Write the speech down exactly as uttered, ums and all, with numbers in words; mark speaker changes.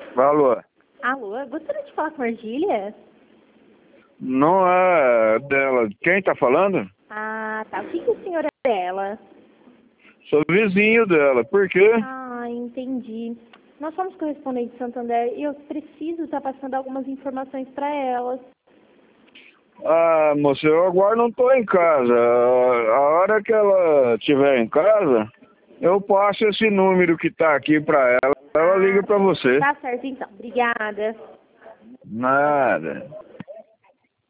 Speaker 1: Alô?
Speaker 2: Alô, eu gostaria de falar com a Argília?
Speaker 1: Não é dela. Quem tá falando?
Speaker 2: Ah, tá. O que, que o senhor é dela?
Speaker 1: Sou vizinho dela. Por quê?
Speaker 2: Ah, entendi. Nós somos correspondentes de Santander e eu preciso estar passando algumas informações para elas.
Speaker 1: Ah, moça, eu agora não tô em casa. A hora que ela estiver em casa, eu passo esse número que tá aqui pra ela. Ela liga pra você.
Speaker 2: Tá certo, então. Obrigada.
Speaker 1: Nada.